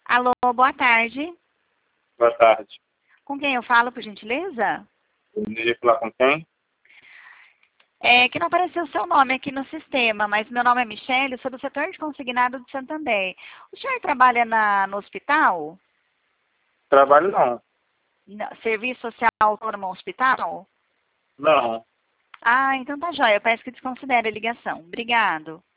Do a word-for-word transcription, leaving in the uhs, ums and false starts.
Alô, boa tarde. Boa tarde. Com quem eu falo, por gentileza? Eu desejaria falar com quem? É que não apareceu o seu nome aqui no sistema, mas meu nome é Michele, sou do setor de consignado de Santander. O senhor trabalha na, no hospital? Trabalho não. Na- Serviço Social Autônomo Hospital? Não. Ah, então tá jóia. Eu peço que desconsidere a ligação. Obrigado.